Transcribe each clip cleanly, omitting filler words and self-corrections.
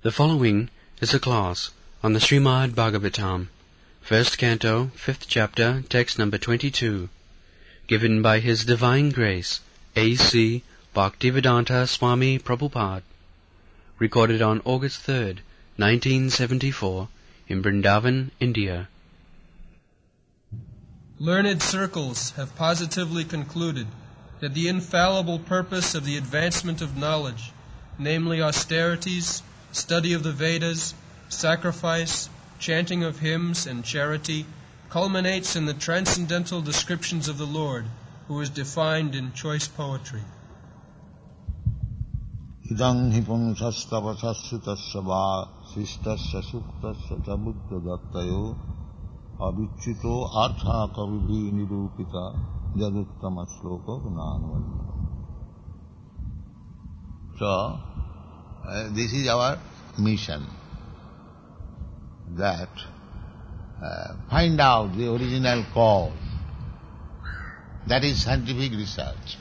The following is a class on the Srimad Bhagavatam, first canto, 5th chapter, text number 22, given by His Divine Grace, A.C. Bhaktivedanta Swami Prabhupada, recorded on August 3rd, 1974, in Vrindavan, India. Learned circles have positively concluded that the infallible purpose of the advancement of knowledge, namely austerities, study of the Vedas, sacrifice, chanting of hymns, and charity, culminates in the transcendental descriptions of the Lord, who is defined in choice poetry. Idang hi pungsastavasasyutasya va sistasya suktasya ca buddha dattayo avichito artha kavidhi nirupita jaduttama sloka gunanavanya. So, this is our mission, that find out the original cause. That is scientific research.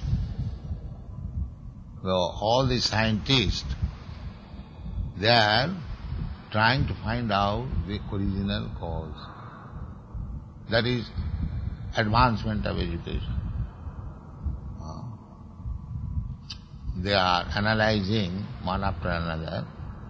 So all the scientists, they are trying to find out the original cause. That is advancement of education. They are analyzing one after another.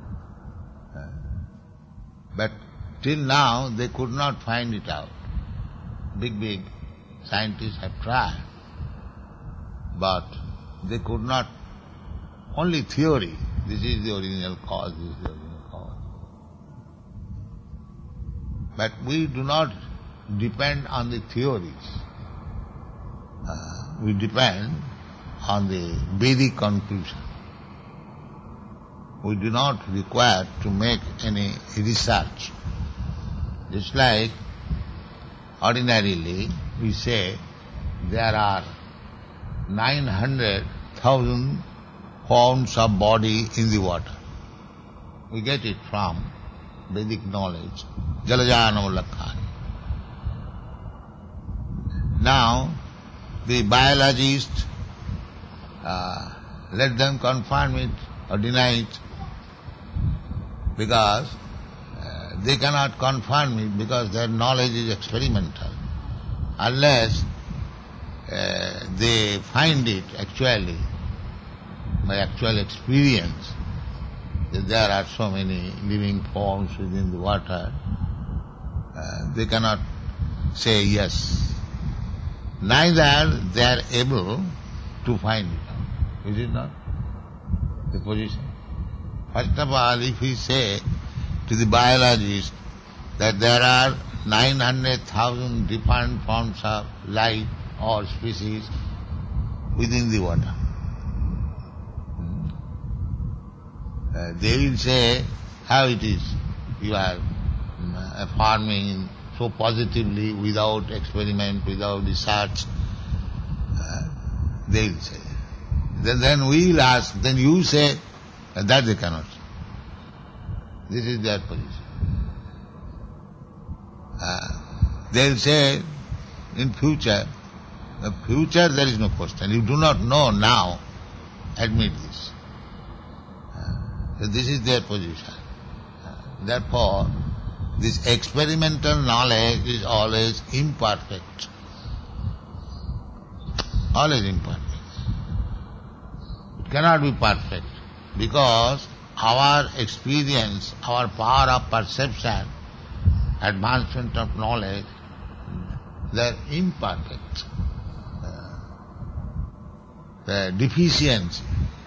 But till now they could not find it out. Big scientists have tried. But they could not, only theory, this is the original cause, this is the original cause. But we do not depend on the theories. We depend on the Vedic conclusion. We do not require to make any research. Just like ordinarily we say there are 900,000 forms of body in the water. We get it from Vedic knowledge, Jalajanam Lakhani. Now, the biologists, let them confirm it or deny it, because they cannot confirm it because their knowledge is experimental. Unless they find it actually, by actual experience, that there are so many living forms within the water, they cannot say yes. Neither they are able to find it out. Is it not? The position. First of all, if we say to the biologist that there are 900,000 different forms of life or species within the water, they will say, how it is, you are farming so positively without experiment, without research. They will say. Then we will ask, then you say, that they cannot. This is their position. They will say, in future, the future there is no question. You do not know now, admit this. So this is their position. Therefore, this experimental knowledge is always imperfect. Always imperfect. It cannot be perfect, because our experience, our power of perception, advancement of knowledge, they are imperfect. The deficiency.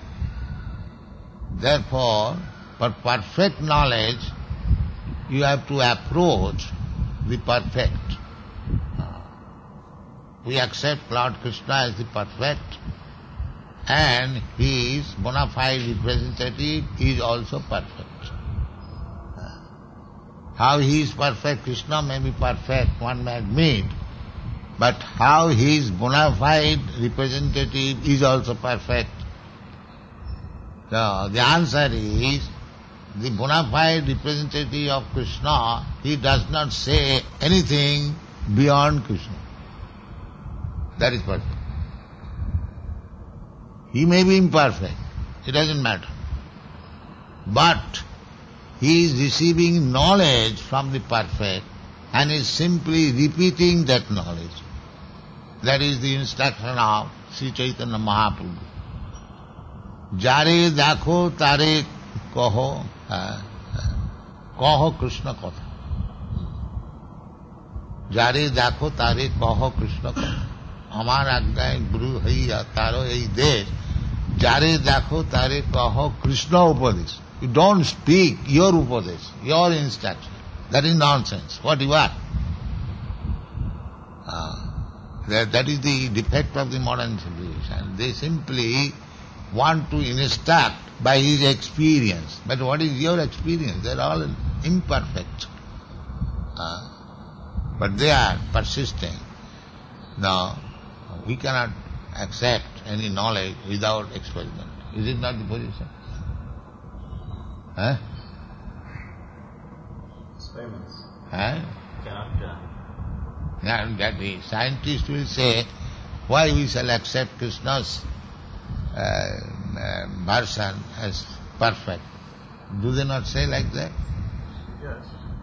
Therefore, for perfect knowledge, you have to approach the perfect. We accept Lord Krishna as the perfect, and his bona fide representative is also perfect. How he is perfect, Krishna may be perfect, one may admit, but how his bona fide representative is also perfect. So the answer is, the bona fide representative of Krishna, he does not say anything beyond Krishna. That is perfect. He may be imperfect, it doesn't matter. But He is receiving knowledge from the perfect and is simply repeating that knowledge. That is the instruction of Sri Chaitanya Mahaprabhu. Jare dakho tare kaho, kaho Krishna katha. Jare dakho tare kaho Krishna katha. Amar agnay guru haiya taro ei desh. Jare dakho tare kaho Krishna upadesh. You don't speak your upadesh, your instruction. That is nonsense. What you are? That is the defect of the modern civilization. They simply want to instruct by his experience. But what is your experience? They are all imperfect. But they are persisting. Now, we cannot accept any knowledge without experiment. Is it not the position? Experiments. Cannot Now that the scientists will say, why we shall accept Krishna's version as perfect? Do they not say like that? Yes.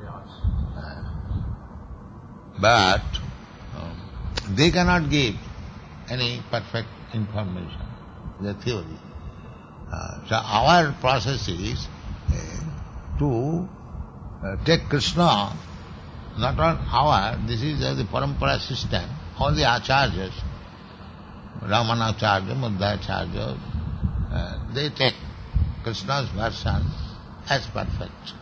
But they cannot give any perfect information, the theory. So our process is to take Krishna, not on our, this is the parampara system, all the acharyas, Ramanacharya, Madhvacharya, they take Krishna's version as perfect.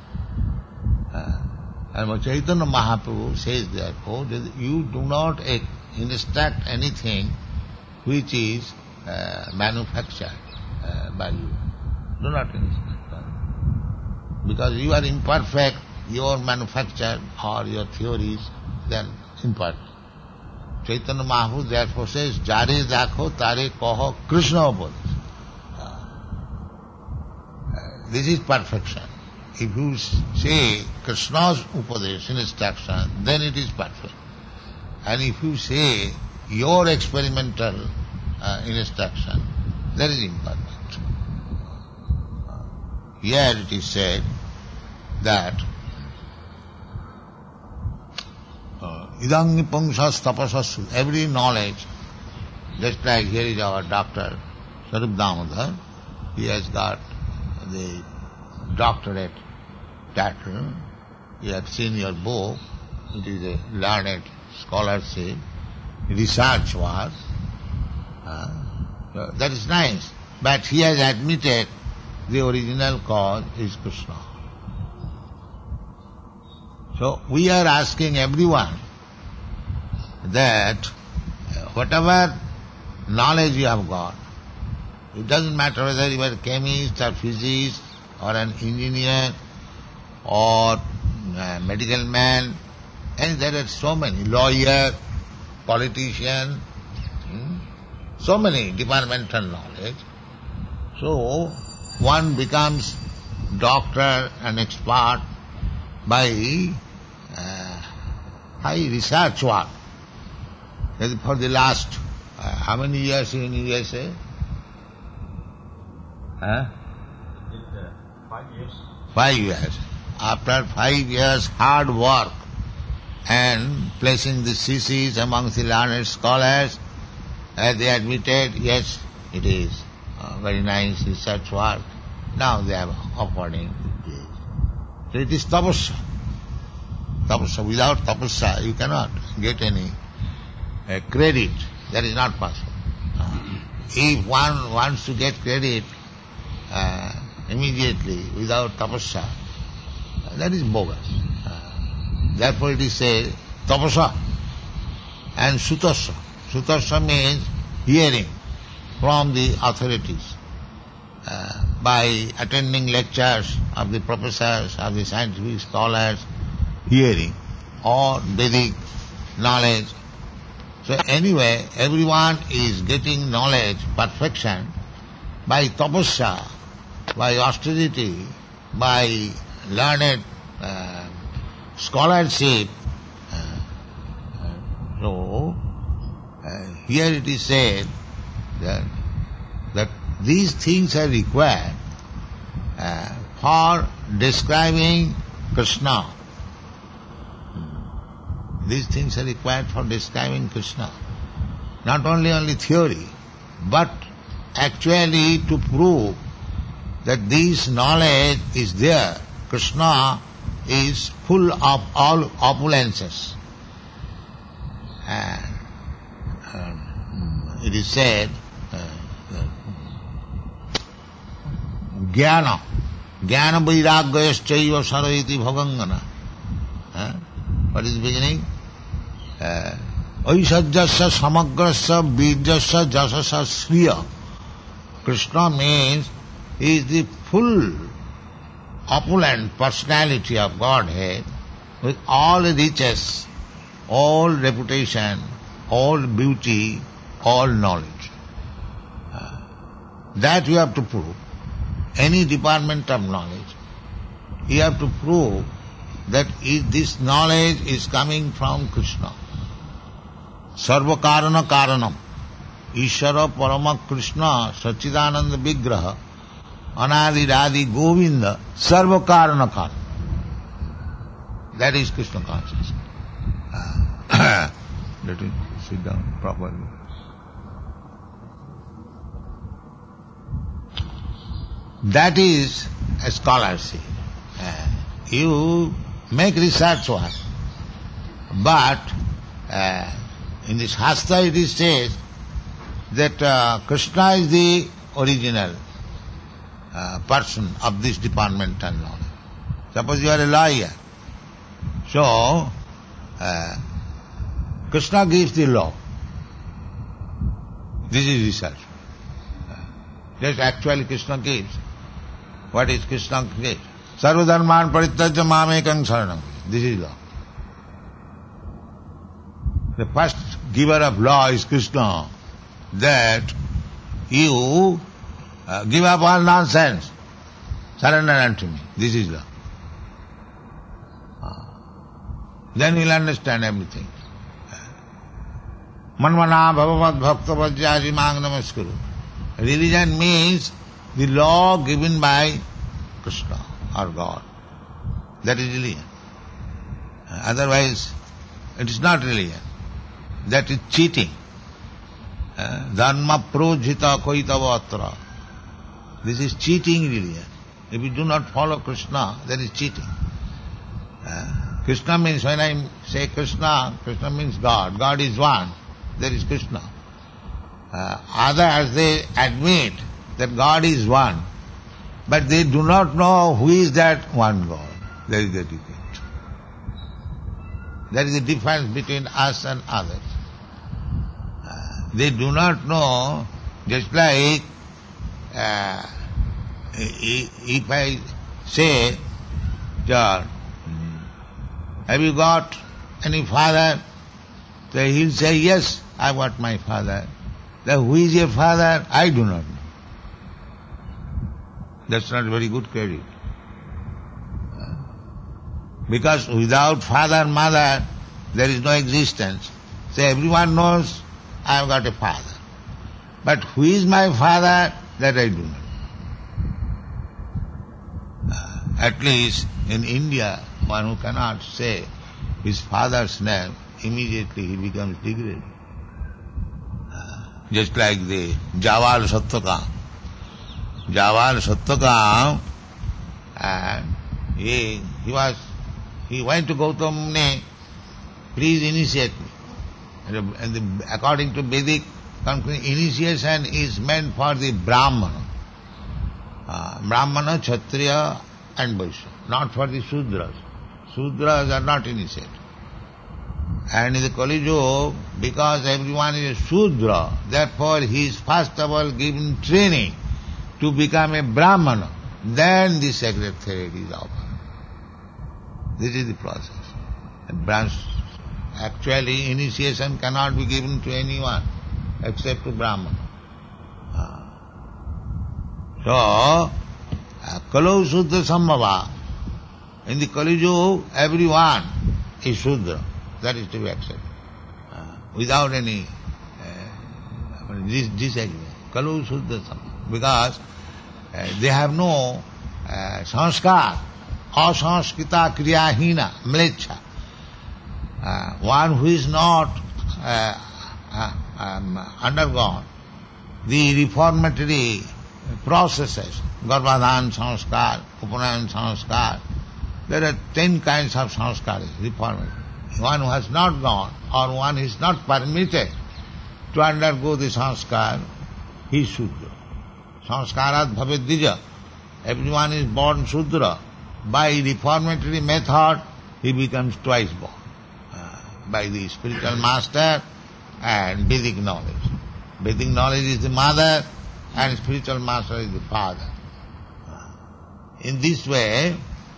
And Chaitanya Mahaprabhu says therefore that you do not instruct anything which is manufactured by you. Do not instruct that. Because you are imperfect, your manufacture or your theories, they are imperfect. Chaitanya Mahaprabhu therefore says, Jare dakho tare kaho Krishna upadesh. This is perfection. If you say Krishna's upadesh, instruction, then it is perfect. And if you say your experimental instruction, that is imperfect. Here it is said that idang nipungsas tapasas, every knowledge, just like here is our doctor, Sarup Damodar, he has got the doctorate title. You have seen your book, it is a learned scholarship, research work. That is nice. But he has admitted the original cause is Krishna. So we are asking everyone that whatever knowledge you have got, it doesn't matter whether you are a chemist or physicist or an engineer or a medical man, and there are so many, lawyer, politician, so many departmental knowledge. So one becomes doctor and expert by high research work. For the last, how many years in USA? 5 years. 5 years. After 5 years hard work and placing the theses amongst the learned scholars, they admitted, yes, it is very nice research work. Now they are affording it. So it is tapasya. Tapasya. Without tapasya, you cannot get any credit. That is not possible. If one wants to get credit immediately without tapasya, that is bogus. Therefore it is said tapasya and sutasya. Sutasya means hearing from the authorities by attending lectures of the professors, of the scientific scholars, hearing, or Vedic knowledge. So anyway, everyone is getting knowledge, perfection, by tapasya, by austerity, by learned scholarship. So here it is said that these things are required for describing Krishna. These things are required for describing Krishna. Not only theory, but actually to prove that this knowledge is there. Krishna is full of all opulences. And it is said, Jnana vairagyayascha sarayati bhavangana. What is the beginning? Aishajyasya samagrasya birjasya jasasya sriya. Krishna means he is the full opulent personality of Godhead with all riches, all reputation, all beauty, all knowledge. That you have to prove. Any department of knowledge, you have to prove that this knowledge is coming from Krishna. Sarva karana karanam. Ishara parama Krishna Sachidananda Vigraha Anadi Radhi Govinda Sarva karana karanam. That is Krishna consciousness. Let it sit down properly. That is a scholarship. You make research work, but in this Shastra it is said that Krishna is the original person of this departmental knowledge. Suppose you are a lawyer, so Krishna gives the law. This is research. Just actually Krishna gives. What is Krishna gives? Sarva dharman parityajya mamekam saranam. This is law. The first giver of law is Krishna, that you give up all nonsense, surrender unto me. This is law. Then you'll understand everything. Manmana bhavavad bhakta vajyaji mang namaskuru. Religion means the law given by Krishna or God. That is religion. Otherwise, it is not religion. That is cheating. Dharma projita koitava atra. This is cheating religion. If you do not follow Krishna, that is cheating. Krishna means, when I say Krishna, Krishna means God. God is one. There is Krishna. Others, they admit that God is one, but they do not know who is that one God. There is the difference. There is a difference between us and others. They do not know, just like if I say, John, have you got any father? So he'll say, yes, I got my father. Then who is your father? I do not know. That's not very good credit. Because without father and mother, there is no existence. So everyone knows I have got a father. But who is my father? That I do not know. At least in India, one who cannot say his father's name, immediately he becomes degraded. Just like the Jawal Satyaka. Jawal Satyaka, and he went to Gautama Muni, please initiate me. And according to Vedic conclusion, initiation is meant for the Brahmana. Brahmana, Kshatriya and Vaishya, not for the Sudras. Sudras are not initiated. And in the Kali Yuga, because everyone is a Shudra, therefore he is first of all given training to become a Brahmana. Then the sacred thread is offered. This is the process. Actually, initiation cannot be given to anyone except to Brahmana. So, Kalau Sudra Sambhava, in the Kali Yuga, everyone is Shudra. That is to be accepted. Without any disagreement. Kalu Sudra Sambhava. Because they have no sanskar, asanskita kriyahina, mlecha. One who is not undergone the reformatory processes, Garbhadhan sanskar, Upanayan sanskar. There are 10 kinds of sanskar, reformatory. One who has not gone, or one is not permitted to undergo the sanskar, he is Shudra. Sanskarat bhavet dvija. Everyone is born Shudra. By reformatory method, he becomes twice born. By the spiritual master and Vedic knowledge. Vedic knowledge is the mother and spiritual master is the father. In this way,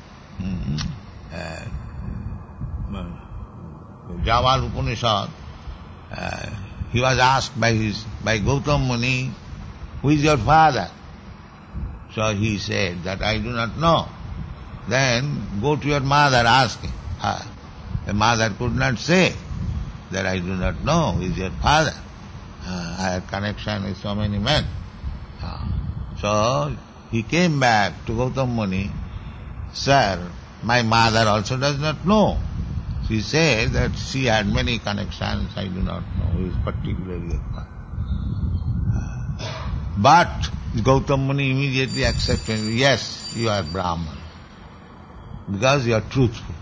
Jawal Upanishad, he was asked by Gautam Muni, who is your father? So he said that I do not know. Then go to your mother, ask him. The mother could not say that I do not know who is your father. I have connection with so many men. So he came back to Gautam Muni, sir, my mother also does not know. She said that she had many connections, I do not know who is particularly your father. But Gautam Muni immediately accepted, yes, you are Brahman, because you are truthful.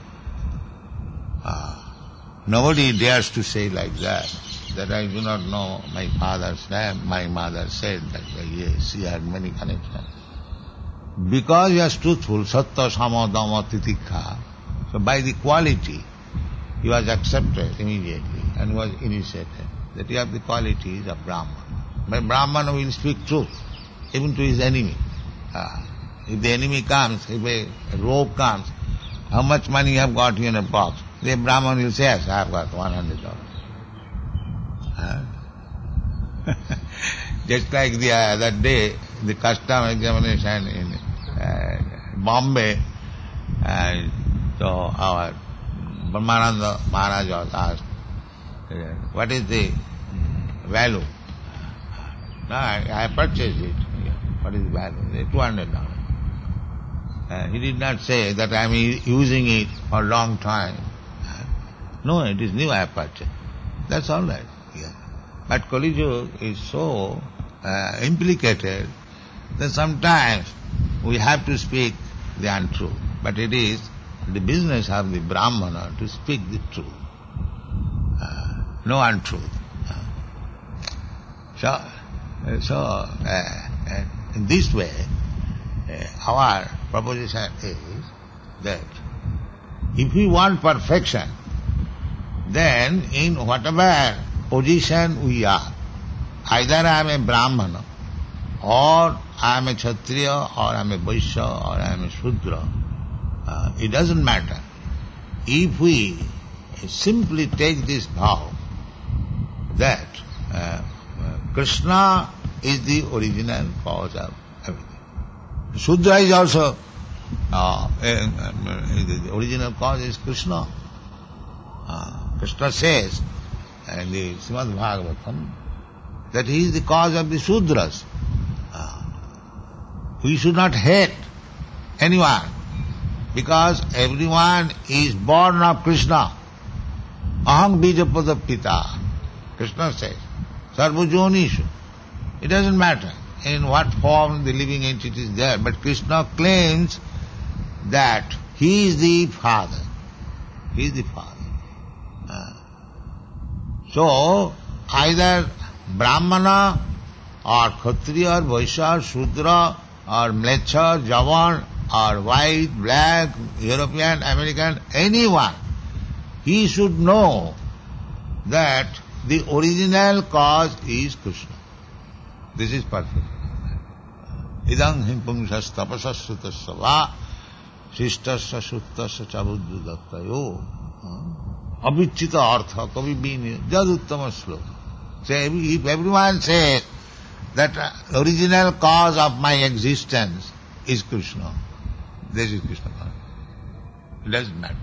Nobody dares to say like that I do not know my father's name. My mother said that, yes, she had many connections. Because he was truthful, sattva, sama, dhamma, titikha, so by the quality, he was accepted immediately and was initiated. That you have the qualities of Brahman. But Brahman will speak truth, even to his enemy. If the enemy comes, if a rogue comes, how much money you have got in a box? The Brahman will say, yes, I have got $100. Just like the other day, the custom examination in Bombay, so our Brahmananda Maharaj was asked, what is the value? No, I purchased it. What is the value? $200. He did not say that I am using it for a long time. No, it is new I have purchased. That's all right. Yeah. But Kali Yuga is so implicated that sometimes we have to speak the untruth. But it is the business of the Brahmana to speak the truth. No untruth. So in this way, our proposition is that if we want perfection, then in whatever position we are, either I am a Brahmana, or I am a Kshatriya, or I am a Vaishya, or I am a Shudra, it doesn't matter. If we simply take this vow that Krishna is the original cause of everything. Shudra is also, the original cause is Krishna. Krishna says in the Srimad Bhagavatam that he is the cause of the Shudras. We should not hate anyone, because everyone is born of Krishna. Aham bijapada pita. Krishna says, sarvajonishu. It doesn't matter in what form the living entity is there, but Krishna claims that he is the Father. He is the Father. So, either Brahmana or Kshatriya or Vaishya or Shudra or Mlecha, Javan or white, black, European, American, anyone, he should know that the original cause is Krishna. This is perfect. Idang himpungsas tapasasrutasya va shishtasya shuttasya chabuddhudattayo avichita artha kavi bini jaduttama sloka. So if everyone says that original cause of my existence is Krishna, this is Krishna consciousness. It doesn't matter.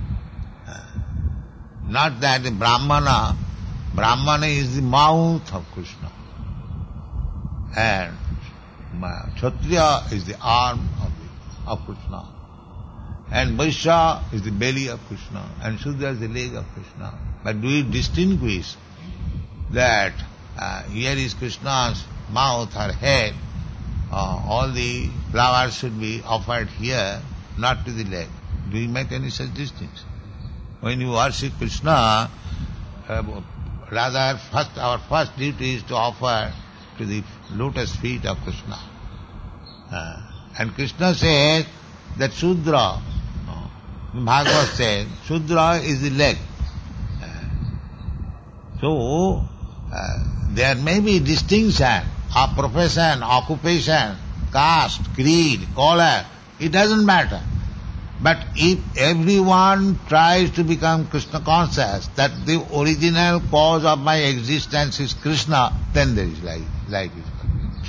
Not that the Brahmana is the mouth of Krishna, and Kshatriya is the arm of of Krishna. And Vaishya is the belly of Krishna, and Shudra is the leg of Krishna. But do you distinguish that here is Krishna's mouth or head, all the flowers should be offered here, not to the leg? Do you make any such distinction? When you worship Krishna, rather our first duty is to offer to the lotus feet of Krishna. And Krishna says that Shudra, Bhagavad says, Shudra is the leg. So, there may be distinction of profession, occupation, caste, creed, color, it doesn't matter. But if everyone tries to become Krishna conscious, that the original cause of my existence is Krishna, then there is life is complete.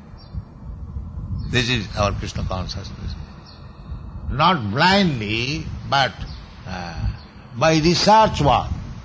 This is our Krishna consciousness. Not blindly, but by research work.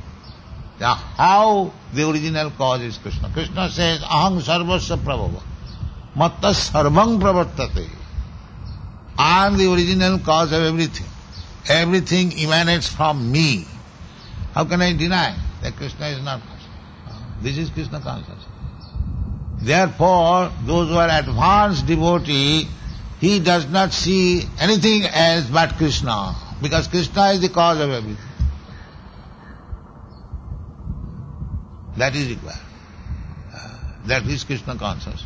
How the original cause is Krishna. Krishna says, Aham sarvasya prabhava, matta sarvam pravartate. I am the original cause of everything. Everything emanates from me. How can I deny that Krishna is not Krishna? This is Krishna consciousness. Therefore, those who are advanced devotee, he does not see anything else but Krishna, because Krishna is the cause of everything. That is required. That is Krishna consciousness.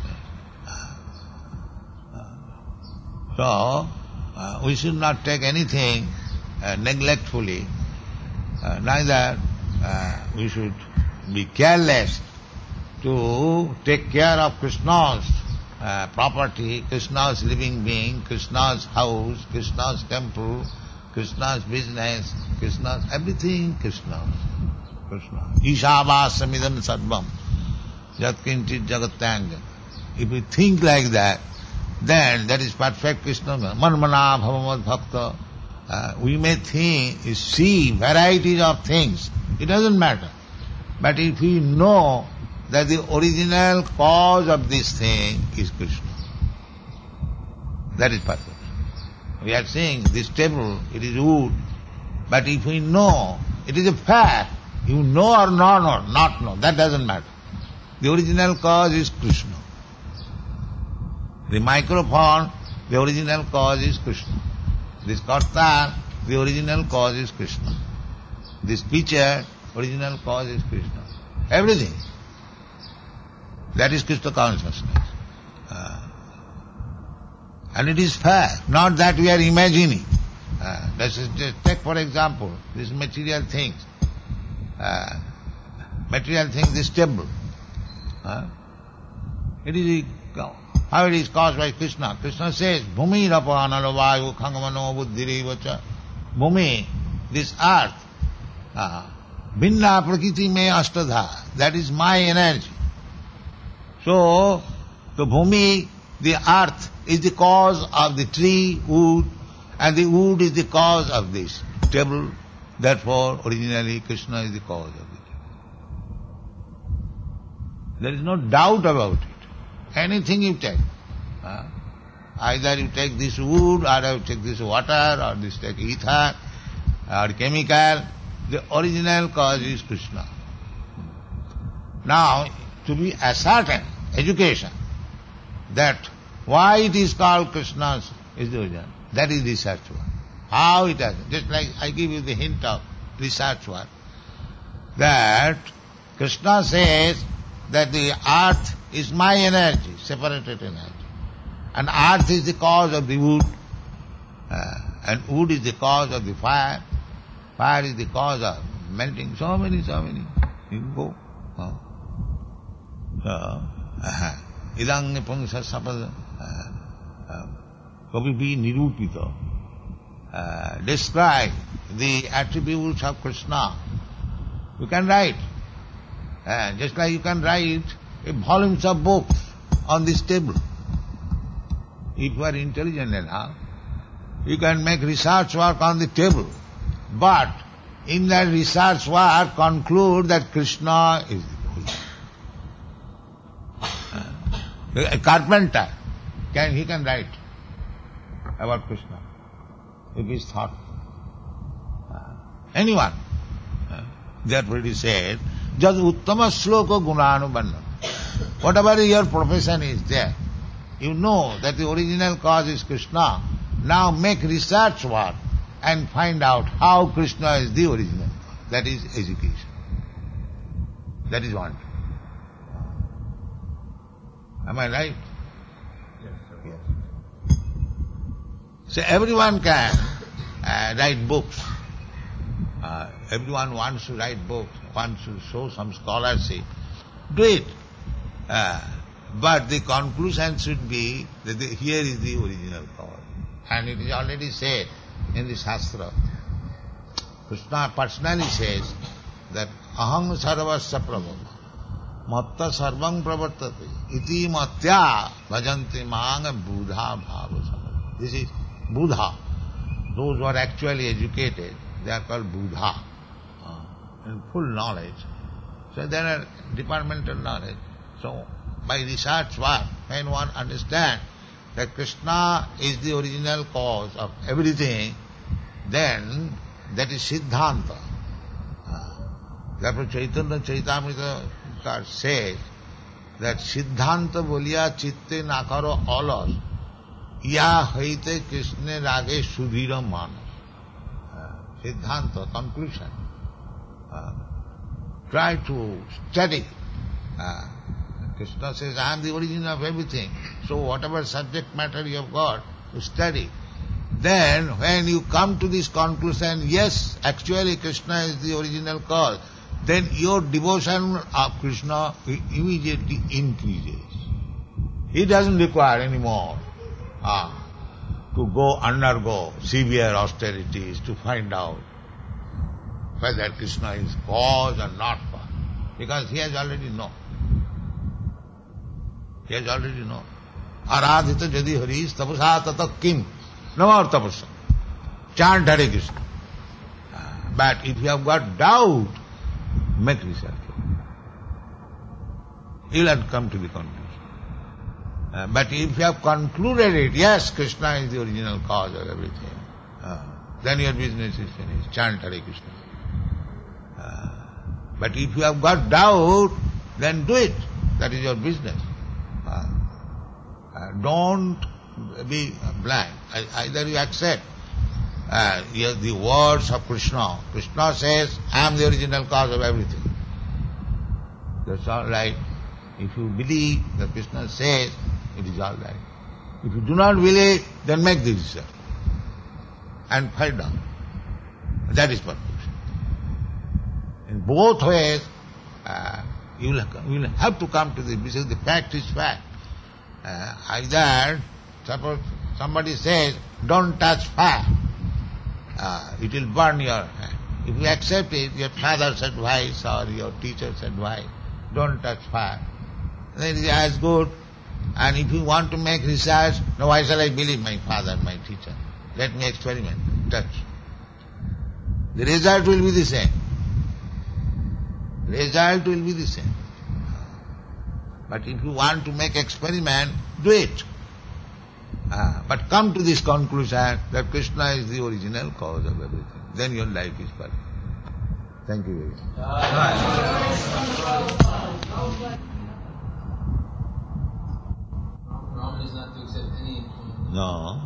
So, we should not take anything neglectfully, neither we should be careless to take care of Krishna's property, Krishna's living being, Krishna's house, Krishna's temple, Krishna's business, Krishna's everything Krishna. Ishavāsamidam sarvam yat kinchit jagatyanga. If we think like that, then that is perfect Krishna. Manmana bhavamad bhakta. We may see varieties of things. It doesn't matter. But if we know that the original cause of this thing is Krishna, that is perfect. We are saying this table, it is wood. But if we know, it is a fact. You know or not know, that doesn't matter. The original cause is Krishna. The microphone, the original cause is Krishna. This karta, the original cause is Krishna. This picture, original cause is Krishna. Everything. That is Krishna consciousness. And it is fact, not that we are imagining. Just take for example, these material things. This table. It is how it is caused by Krishna. Krishna says, Bhumi rapa analavayu khangamano buddhirivacha. Bhumi, this earth, binna prakriti me ashtadha. That is my energy. So, the Bhumi, the earth, is the cause of the tree, wood, and the wood is the cause of this table. Therefore, originally Krishna is the cause of it. There is no doubt about it. Anything you take. Either you take this wood, or you take this water, or this take ether, or chemical, the original cause is Krishna. Now, to be ascertained, education, that why it is called Krishna is the origin. That is research work. How it has, just like I give you the hint of research work, that Krishna says that the earth is my energy, separated energy. And earth is the cause of the wood, and wood is the cause of the fire, fire is the cause of melting, so many. You can go. Idang nipungsa sapada kavipi nirupita. Describe the attributes of Krishna. You can write. Just like you can write volumes of books on this table. If you are intelligent enough, you can make research work on the table. But in that research work, conclude that Krishna is the origin. A carpenter, he can write. about Krishna, if he is thought. Anyone. Therefore it is said, Jad uttama sloka gunanubanna. Whatever your profession is there, you know that the original cause is Krishna. Now make research work and find out how Krishna is the original cause. That is education. That is one. Am I right? Yes, sir. Yes. So everyone can write books. Everyone wants to write books, wants to show some scholarship. Do it. But the conclusion should be that here is the original cause. And it is already said in the Shastra. Krishna personally says that aham sarvasya prabhava matta sarvam pravartate iti matya bhajanti manga buddha bhava samaya. This is Buddha. Those who are actually educated, they are called Buddha, in full knowledge. So there are departmental knowledge. So by research work, when one understands that Krishna is the original cause of everything, then that is Siddhanta. Therefore Chaitanya Chaitamrita says that Siddhanta bolia chitte nakaro alas ya haite Krishna rage sudhira manas. Siddhanta, conclusion. Try to study. Krishna says, I am the origin of everything. So whatever subject matter you have got, you study. Then when you come to this conclusion, yes, actually Krishna is the original cause, then your devotion of Krishna immediately increases. He doesn't require any more to undergo severe austerities to find out whether Krishna is cause or not cause. Because he has already known. He has already known. Aradhita jadi haris tapasa tata kim. No more tapasa. Chant Hare Krishna. But if you have got doubt, make research. You will not come to the conclusion. But if you have concluded it, yes, Krishna is the original cause of everything, then your business is finished. Chant Hare Krishna. But if you have got doubt, then do it. That is your business. Don't be blind. Either you accept the words of Krishna. Krishna says, I am the original cause of everything. That's all right. If you believe that Krishna says, it is all right. If you do not believe, then make the research and find out. That is perfection. In both ways, you will have to come to this, because the fact is fact. Either, suppose somebody says, don't touch fire, it will burn your hand. If you accept it, your father's advice or your teacher's advice, don't touch fire, then it is as good. And if you want to make research, no, why shall I believe my father, my teacher? Let me experiment, touch. The result will be the same. Result will be the same. But if you want to make experiment, do it. But come to this conclusion that Krishna is the original cause of everything. Then your life is perfect. Thank you very much. Brahman is not to accept any employment. No.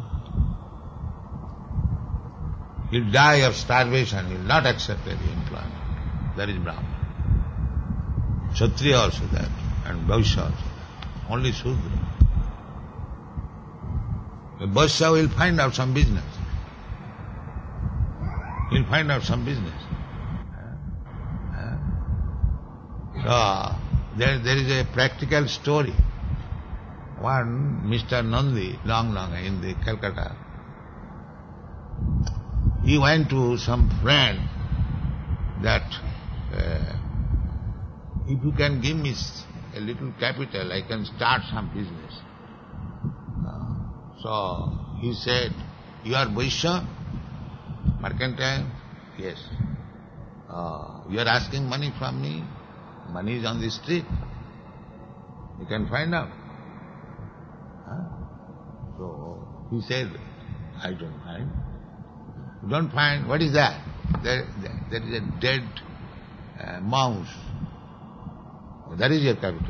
He'll die of starvation. He'll not accept any employment. That is Brahman. Kshatriya also that, and Vaishya also that. Only Shudra. The Vaishya will find out some business. He'll find out some business. So, there is a practical story. One, Mr. Nandi, long in the Calcutta, he went to some friend that if you can give me a little capital, I can start some business. So he said, you are Vaishya, mercantile? Yes. You are asking money from me? Money is on the street. You can find out. So he said, I don't find. You don't find, what is that? There is a dead mouse. That is your capital.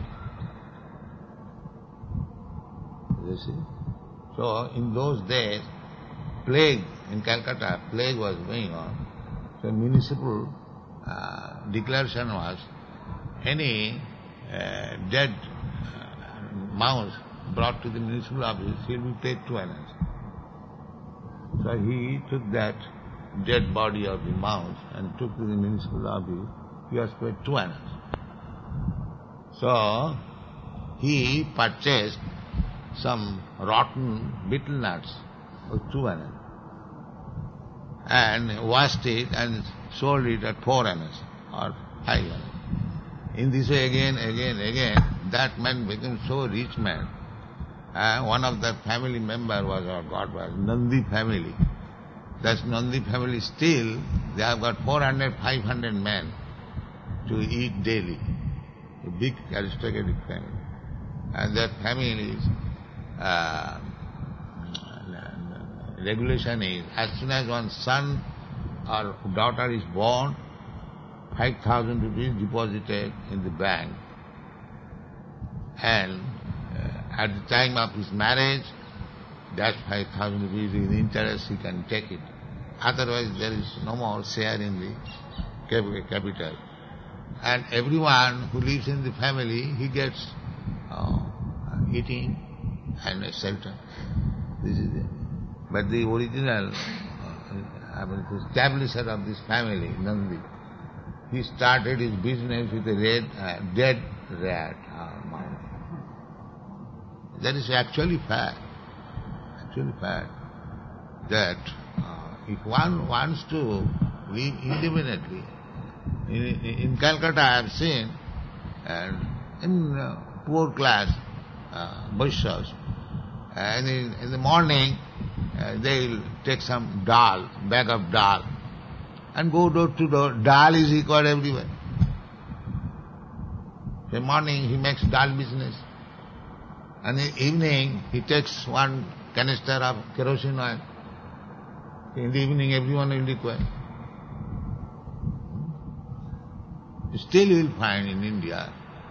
You see? So in those days, plague in Calcutta, plague was going on. So municipal declaration was, any dead mouse brought to the municipal office, he will be paid 2 annas. So he took that dead body of the mouse and took to the municipal office. He was paid 2 annas. So he purchased some rotten betel nuts for 2 annas and washed it and sold it at 4 annas or 5 annas. In this way again, that man became so rich man. One of the family member was, or God was, Nandi family. That Nandi family still, they have got 400, 500 men to eat daily. A big aristocratic family. And that family's regulation is, as soon as one son or daughter is born, 5,000 rupees deposited in the bank. And at the time of his marriage, that 5,000 rupees with interest, he can take it. Otherwise there is no more share in the capital. And everyone who lives in the family, he gets eating and shelter. This is it. But the original, the establisher of this family, Nandi, he started his business with a dead rat or mouse. That is actually fact. That if one wants to live independently, in Calcutta I have seen, and in poor class Vaishyas, and in the morning they will take some dal, bag of dal, and go door to door. Dal is required everywhere. In the morning he makes dal business, and in the evening he takes one canister of kerosene oil. In the evening everyone will require. Still you will find in India,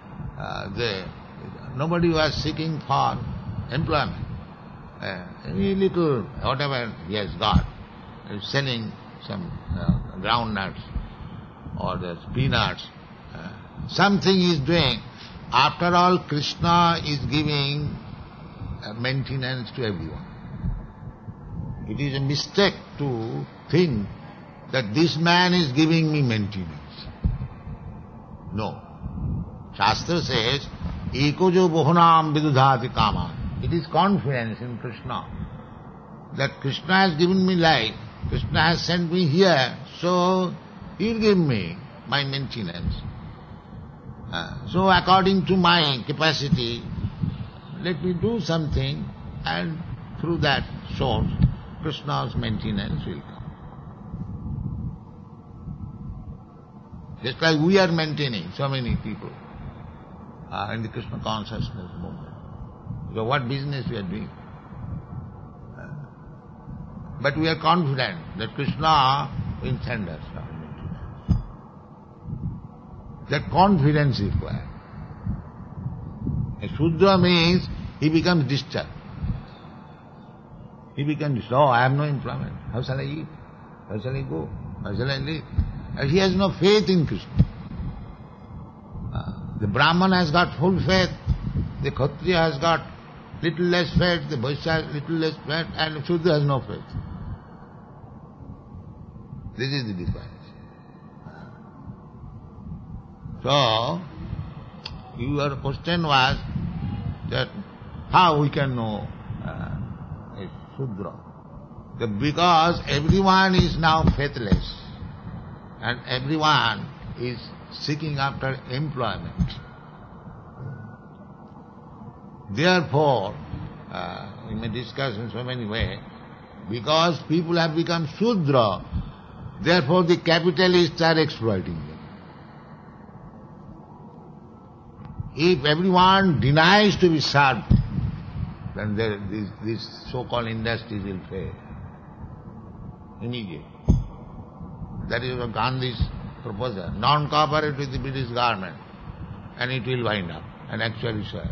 nobody was seeking for employment. Any little, whatever he has got, selling some groundnuts or the peanuts, something he is doing. After all, Krishna is giving maintenance to everyone. It is a mistake to think that this man is giving me maintenance. No. Shastra says, Eko jo bohanam vidudhati kama. It is confidence in Krishna. That Krishna has given me life, Krishna has sent me here, so he will give me my maintenance. So according to my capacity, let me do something, and through that source, Krishna's maintenance will come. Just like we are maintaining so many people in the Krishna consciousness movement. So what business we are doing? But we are confident that Krishna will send us our maintenance. That confidence is required. A Shudra means he becomes disturbed. He becomes disturbed. Oh, I have no employment. How shall I eat? How shall I go? How shall I live? He has no faith in Krishna. The Brahman has got full faith, the Kshatriya has got little less faith, the Vaishya has little less faith, and the Shudra has no faith. This is the difference. So, your question was that how we can know a Shudra? Because everyone is now faithless. And everyone is seeking after employment. Therefore, we may discuss in so many ways, because people have become Shudra, therefore the capitalists are exploiting them. If everyone denies to be served, then these so-called industries will fail. immediately. That is Gandhi's proposal. Non-cooperate with the British government and it will wind up, and actually so.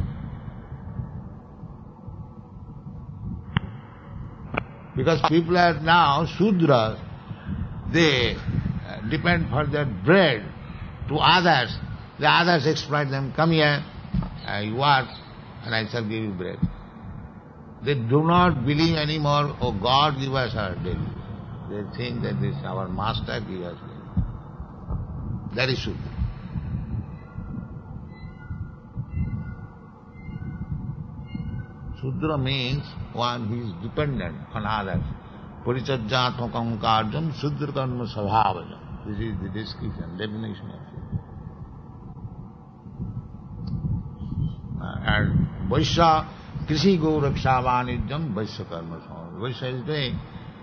Because people are now Sudras, they depend for their bread to others. The others exploit them. Come here, you work, and I shall give you bread. They do not believe anymore, oh God give us our daily. They think that this our master give us daily. That is Sudra. Sudra means one who is dependent on others. Parichajjatmakam karjam Sudra karma svabhajam. This is the description, definition of Sudra. And Vaishya Krishi Gauraksha Vanijam Vaishya karma svabhajam. Vaishya is doing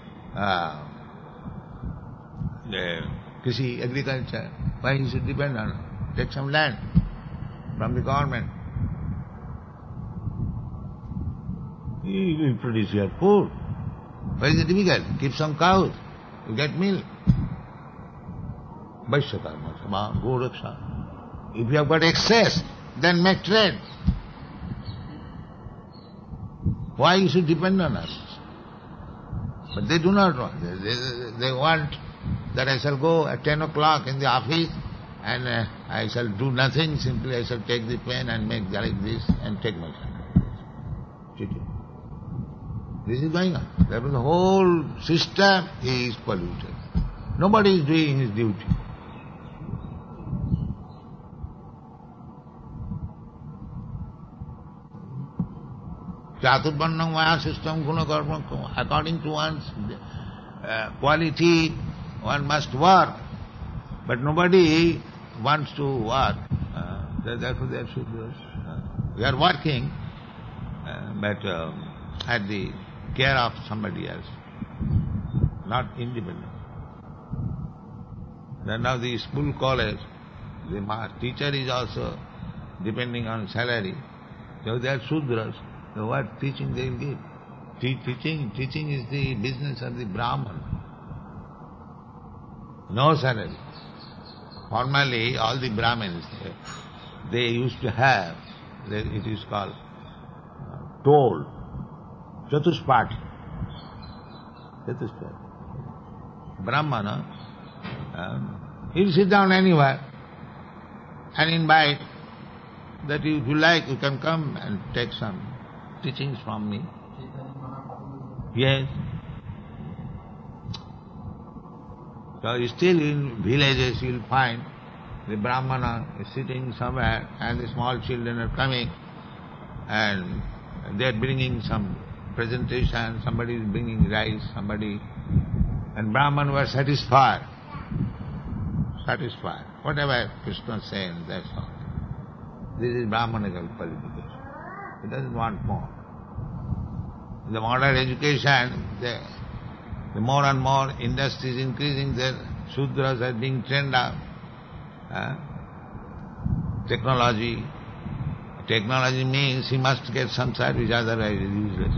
the Krishi agriculture. Why he should depend on it? Take some land from the government. He will produce your food. What is it difficult? Keep some cows, you get milk. Vaishya karma, Gauraksha. If you have got excess, then make trade. Why you should depend on us? But they do not want. They want that I shall go at 10 o'clock in the office and I shall do nothing, simply I shall take the pen and make like this and take my time. Cheating. This is going on. Therefore the whole system is polluted. Nobody is doing his duty. Chaturvarnam Maya system guna karma. According to one's quality, one must work. But nobody wants to work. Therefore they should we are working, but at the care of somebody else, not independent. Then now the school, college, the teacher is also depending on salary. So they are Sudras. So what teaching they will give? Teaching is the business of the Brahman. No salary. Formerly, all the Brahmins, they used to have, it is called toll, Chatuspati. Brahmana, he'll sit down anywhere and invite that if you like, you can come and take some teachings from me. Yes. So still in villages you will find the Brahmana is sitting somewhere and the small children are coming and they are bringing some presentation, somebody is bringing rice, somebody, and Brahman were satisfied. Whatever Krishna says, that's all. This is Brahmanical qualification. He doesn't want more. In the modern education, the more and more industry is increasing, the Sudras are being trained up. Technology means he must get some service, otherwise he is useless.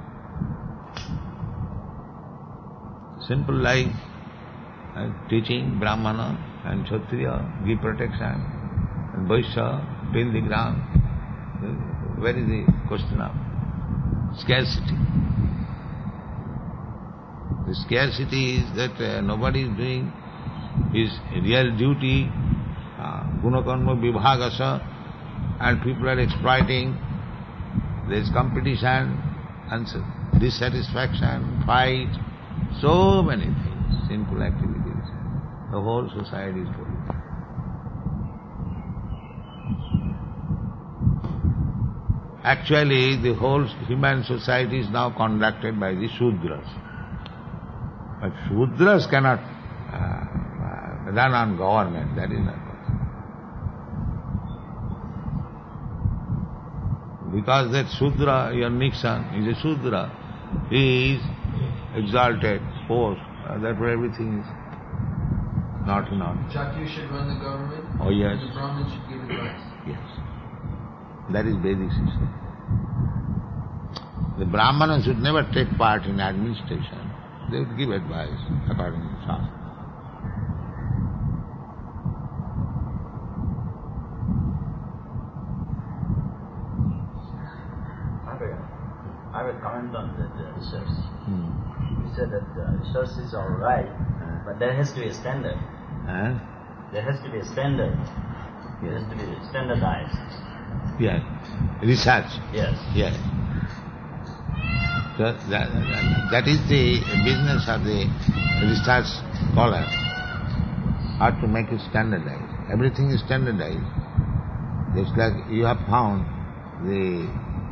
Simple life, teaching, Brahmana and Kshatriya, give protection, and Vaishya, till the ground. Where is the question of scarcity? The scarcity is that nobody is doing his real duty, gunakarma vibhagasa, and people are exploiting. There is competition, and dissatisfaction, fight, so many things, sinful activities. The whole society is polluted. Actually, the whole human society is now conducted by the Sudras. But Sudras cannot run on government, that is not possible. Because that Sudra, your Nixon, is a Sudra. He is exalted, forced, therefore everything is not in order. Kshatriya should run the government? Oh yes. And the Brahmin should give advice? Yes. That is Vedic system. The Brahmana should never take part in administration. they would give advice according to Shastra. I have a comment on the research. You said that research is all right, but there has to be a standard. Huh? There has to be a standard. It has to be standardized. Yes. Research. Yes. Yes. So that is the business of the research scholar, how to make it standardized. Everything is standardized. Just like you have found the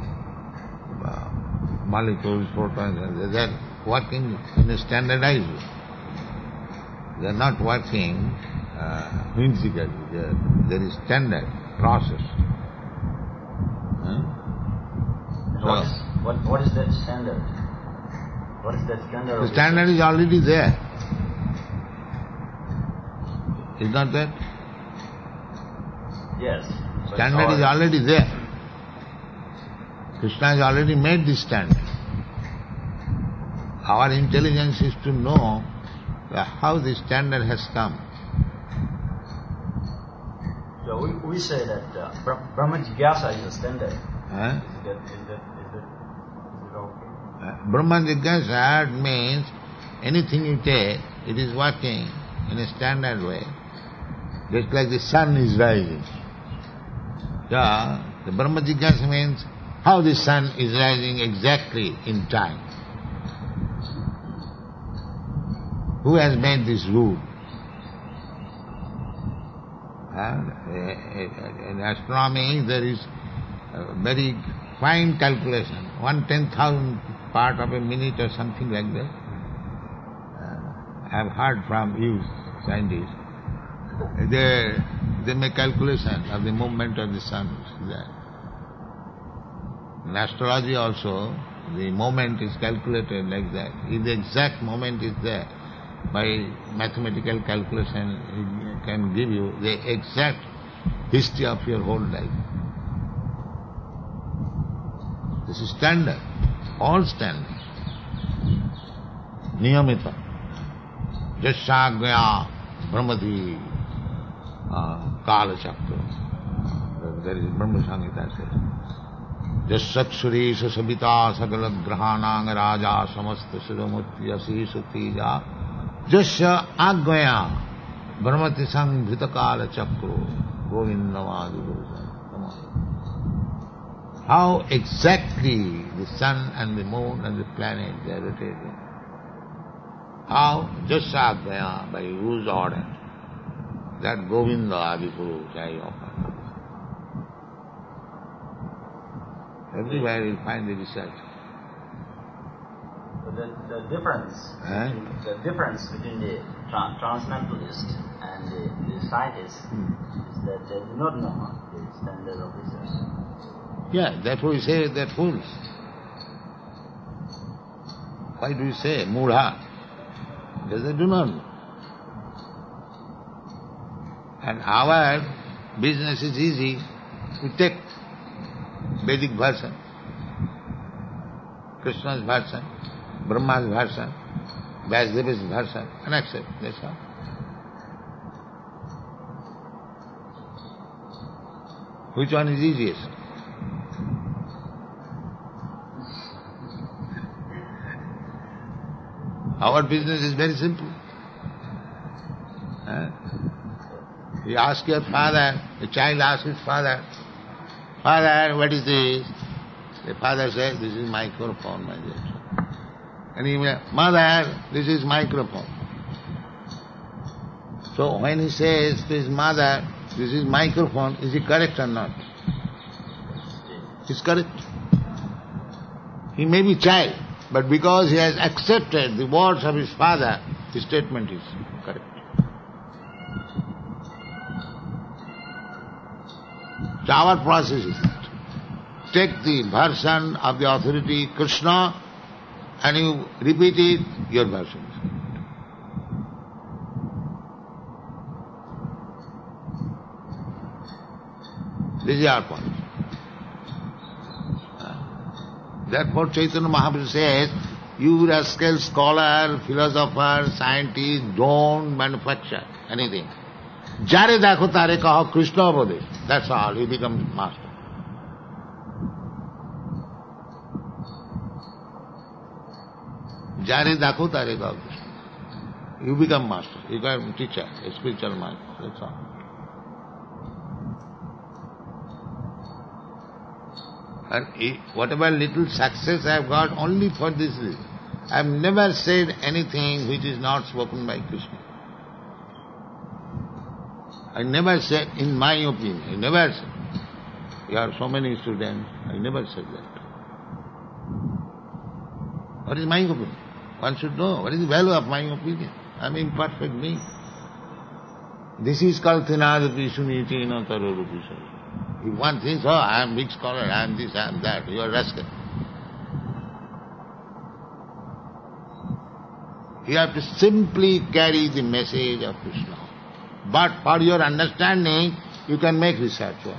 molecules, protons, they are working in a standardized way. They are not working whimsically. There is standard process. What is that standard? What is that standard? The standard is already there. Is not that? Yes. Standard is already there. Krishna has already made this standard. Our intelligence is to know how this standard has come. So we say that Brahma Jigyasa is a standard. Huh? Is it okay? Brahma Jigyasa means anything you take, it is working in a standard way. Just like the sun is rising. Yeah, the Brahma Jigyasa means how the sun is rising exactly in time. Who has made this rule? In astronomy there is a very fine calculation, 1/10,000th part of a minute or something like that. I have heard from you scientists. They make calculation of the movement of the sun. In astrology also, the moment is calculated like that. If the exact moment is there, by mathematical calculation, it can give you the exact history of your whole life. This is standard, all standard. Niyamita. Jasyagya brahmati kala chakra. There is Brahma Samhita says. Jasyaksuresha sabita sagala grahanang raja samasta siramurti asisa tija Jasya agvaya brahmati sanghita kala chakro govindavadi bhujan. How exactly the sun and the moon and the planet they are rotating. How? Jasya agvaya, by whose order? That Govinda Adipuru I offer. Everywhere you'll find the research. The difference between the transcendentalist and the scientist is that they do not know the standard of research. Yeah, therefore we say they're fools. Why do you say mudha? Because they do not know. And our business is easy. We take Vedic version, Krishna's version, Brahma's version, Vasudeva's version, and accept. That's all. Which one is easiest? Our business is very simple. You ask your father, the child asks his father, "Father, what is this?" The father says, "This is microphone, my dear." And he will, "Mother, this is microphone." So when he says to his mother, "This is microphone," is he correct or not? He's correct. He may be child, but because he has accepted the words of his father, his statement is correct. So our process is that. Take the version of the authority Krishna and you repeat it, your version. This is our point. Therefore Chaitanya Mahaprabhu says, You rascal scholar, philosopher, scientist, don't manufacture anything. Jare dakho tare kaho Krishna bode. That's all, you become master. Jare dakho tare kaho Krishna. You become master, you become teacher, a spiritual master, that's all. And whatever little success I have got, only for this reason. I have never said anything which is not spoken by Krishna. I never said, in my opinion, I never said. There are so many students, I never said that. What is my opinion? One should know, what is the value of my opinion? I am imperfect being. This is called Thinadapi Suniti na Tarorupi Sari. If one thinks, oh, I am big scholar, I am this, I am that, you are rascal. You have to simply carry the message of Krishna. But for your understanding, you can make research work.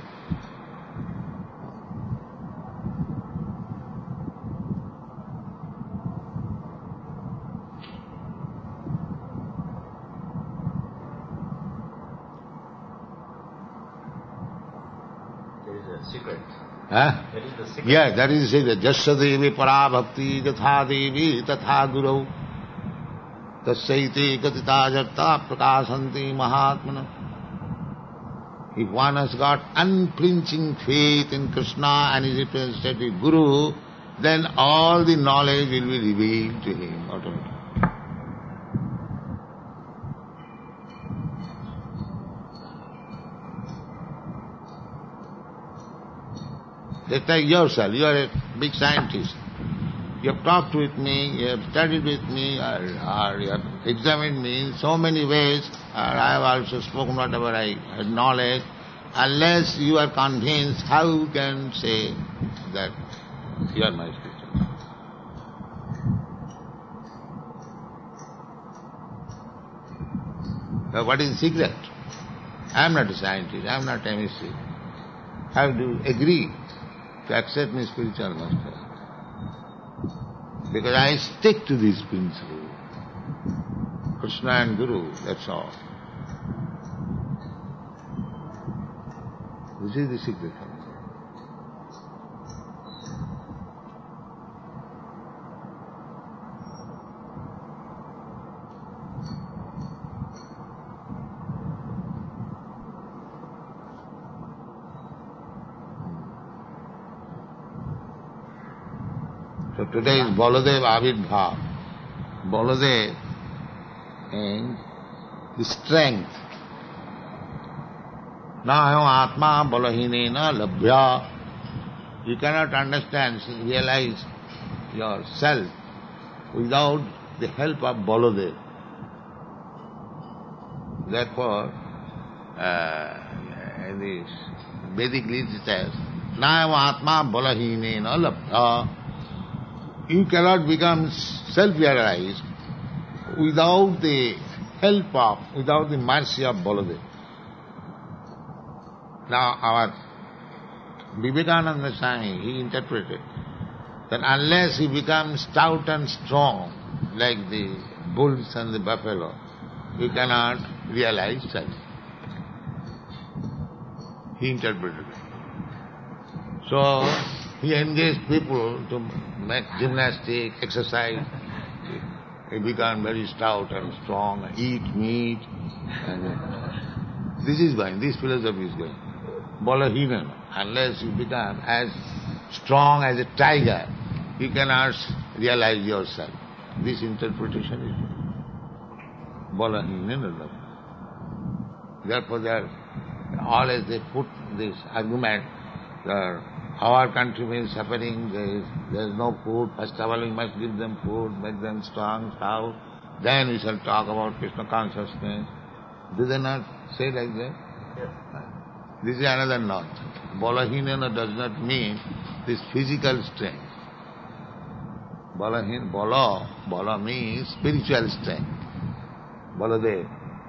Secret. Huh? That is the secret. Yeah, that is the secret. Jasya devi para bhakti tatha devi tatha guru tasyaite katita jarta prakasanti mahatmana. If one has got unflinching faith in Krishna and his representative Guru, then all the knowledge will be revealed to him automatically. Just like yourself, you are a big scientist. You have talked with me, you have studied with me, or you have examined me in so many ways, or I have also spoken whatever I had knowledge. Unless you are convinced, how you can say that you are my teacher? But what is the secret? I am not a scientist, I am not a chemist. I have to agree to accept my spiritual master. Because I stick to this principle. Krishna and Guru, that's all. This is the secret. So today is Baladev Avirbhav. Baladev and the strength. Na atma balahinena labhya. You cannot understand, realize yourself without the help of Baladev. Therefore, this Vedic literature says, Na atma balahinena labhya. You cannot become self-realized without the help of, without the mercy of Baladev. Now our Vivekananda Swami, he interpreted that unless he becomes stout and strong like the bulls and the buffalo, you cannot realize self. He interpreted it. So he engaged people to make gymnastics, exercise. He become very stout and strong, eat meat. And this is going, this philosophy is going. Balahina, unless you become as strong as a tiger, you cannot realize yourself. This interpretation is Balahina. Therefore, always they put this argument that our country is suffering, there is no food, first of all we must give them food, make them strong, stout, then we shall talk about Krishna consciousness. Do they not say like that? Yes. This is another knot. Balahinana does not mean this physical strength. Bala means spiritual strength. Baladev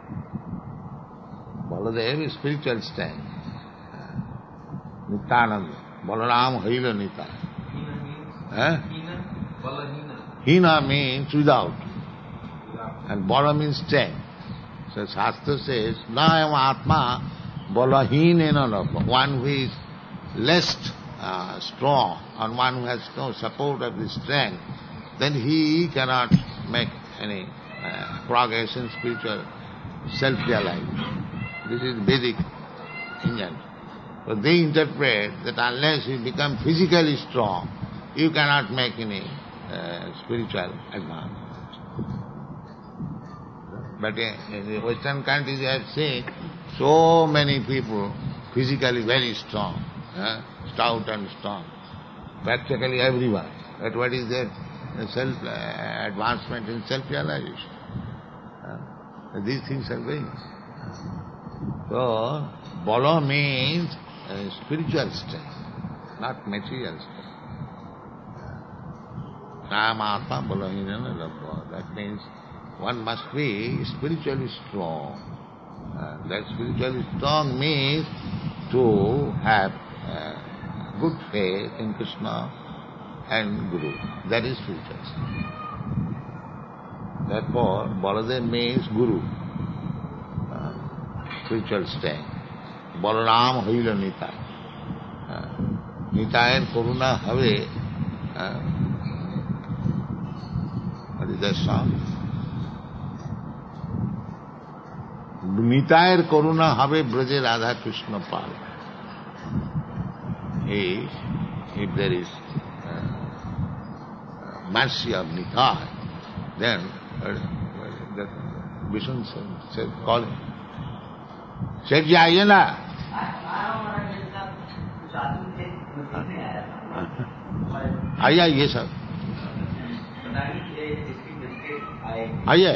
is spiritual strength. Nityananda. Balaram Haila Nita. Hina means? Huh? Hina? Balahina. Hina means without. And bala means strength. So Shastra says, Nayam Atma balahinena labha. One who is less strong, and one who has no support of the strength, then he cannot make any progress in spiritual self-realization. This is Vedic Indian. So they interpret that unless you become physically strong, you cannot make any spiritual advance. But in the Western countries you have seen so many people physically very strong, stout and strong, practically everyone. But what is their advancement in self-realization? These things are going. So, bala means spiritual strength, not material strength. Namatma balahinana labha. That means one must be spiritually strong. That spiritually strong means to have good faith in Krishna and Guru. That is spiritual strength. Therefore, Baladev means Guru, spiritual strength. Balaram hoila Nitai. Nitayen Koruna have, what is that song? Nitayer Koruna have Braje Radha Krishna Pal. If there is mercy of Nitai, then that Vishnu said, call him. Said, आइए ना. आइए ये सब. आइए.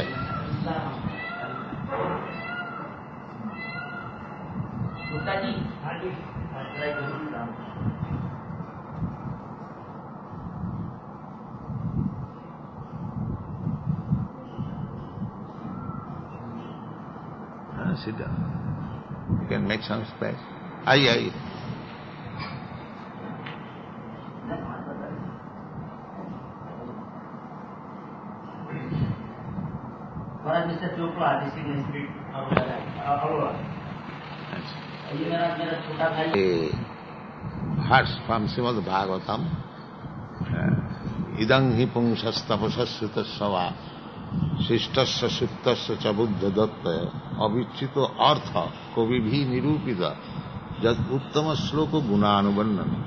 Sit down. You can make some space. Aye. Mr. Chopra, this is spirit of Aurora. Verse from Srimad Bhagavatam. Idang hi pungsastapasasrutasava Shishtasya suptasya cha buddha dattaya avichito artha kovibhi nirupida jad uttama sloka gunanubannana.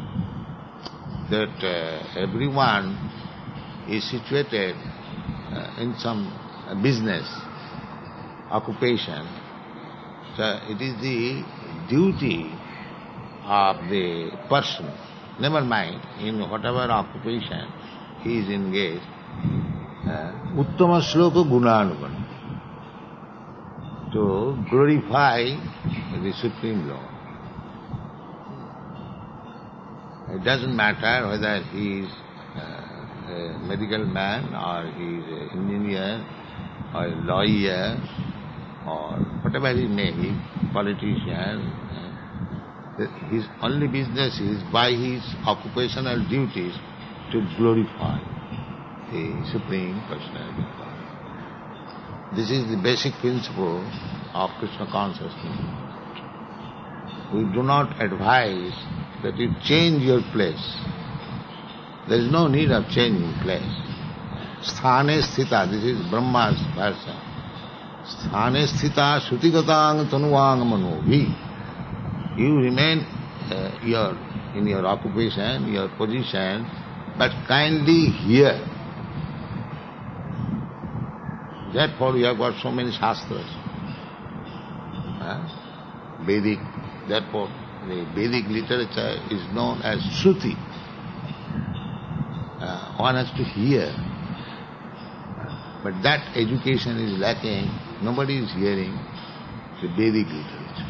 That everyone is situated in some business, occupation. So it is the duty of the person, never mind in whatever occupation he is engaged, uttama sloka gunanubannana, to glorify the Supreme Lord. It doesn't matter whether he is a medical man or he is an engineer or a lawyer or whatever he may be, politician. His only business is by his occupational duties to glorify the Supreme Personality of God. This is the basic principle of Krishna consciousness. We do not advise that you change your place. There is no need of changing place. Sthane sthita, this is Brahma's version. Sthane sthita sutigatang tanuvang manobhi. You remain in your occupation, your position, but kindly hear. Therefore we have got so many shastras. Vedic, therefore the Vedic literature is known as Shruti. One has to hear. But that education is lacking. Nobody is hearing the Vedic literature.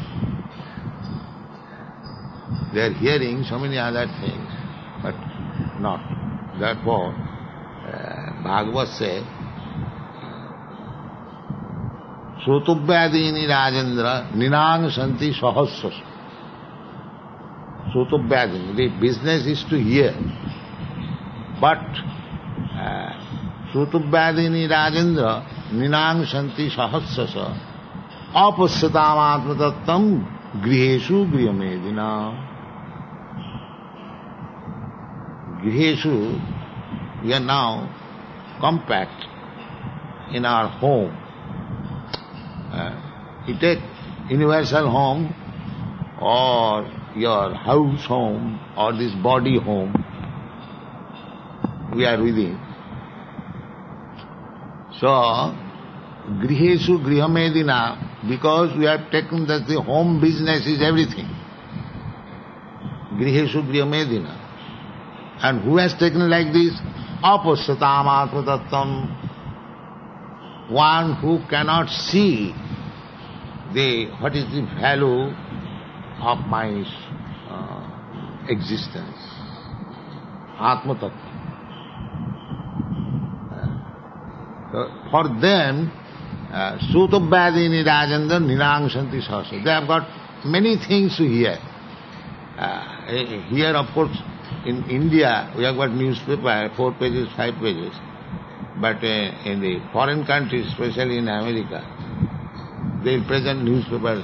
They are hearing so many other things, but not. Therefore, Bhagavad says, Sotobhyadini Rajendra Ninang Santi Sahasras. Sotobhyadini, the business is to hear. But Srutuvyadini Rajendra Ninangsanti Sahasrasa Apasyatam Atmatattam Griheshu Griyamedina. Griheshu, we are now compact in our home. You take universal home or your house home or this body home, we are within. So, Griheshu Grihamedina, because we have taken that the home business is everything. Griheshu Grihamedina. And who has taken like this? Apasyatam Atmatattam. One who cannot see what is the value of my existence. Atmatattva. For them, Srutuvyadini Rajendra Ninangsanti Sahasra. They have got many things to hear. Here, of course, in India, we have got newspaper, 4 pages, 5 pages. But in the foreign countries, especially in America, they will present newspaper.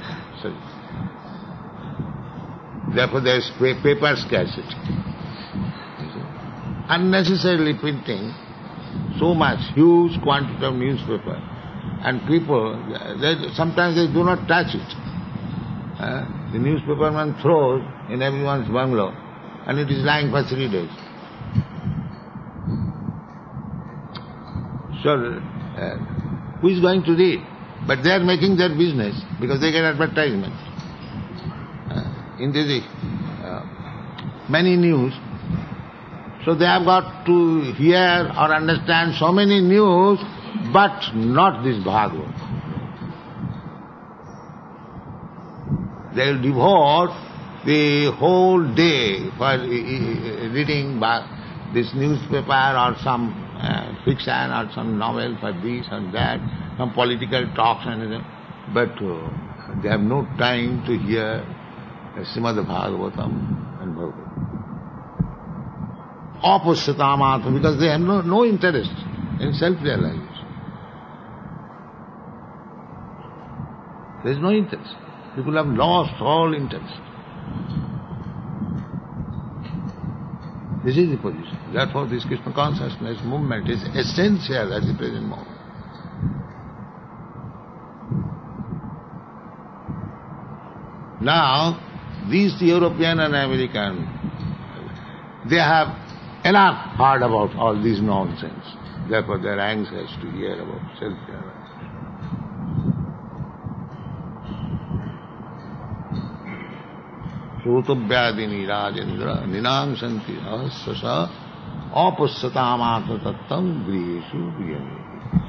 Therefore, there is paper scarcity. Unnecessarily printing so much, huge quantity of newspaper. And people, sometimes they do not touch it. The newspaperman throws in everyone's bungalow, and it is lying for 3 days. So, who is going to read? But they are making their business because they get advertisement. In the many news, so they have got to hear or understand so many news, but not this Bhagavad. They will devote the whole day for reading this newspaper or some fiction or some novel for this and that, some political talks and everything. But they have no time to hear Srimad Bhagavatam and Bhagavad. Apasyatam Atma, because they have no interest in self-realization. There is no interest. People have lost all interest. This is the position. Therefore, this Krishna consciousness movement is essential at the present moment. Now, these European and American, they have enough heard about all this nonsense. Therefore, they are anxious to hear about self-realization. Srutuvyadini Rajendra Ninangsanti Sahasrasa Apasyatam Atmatattam Griheshu Griyamedina.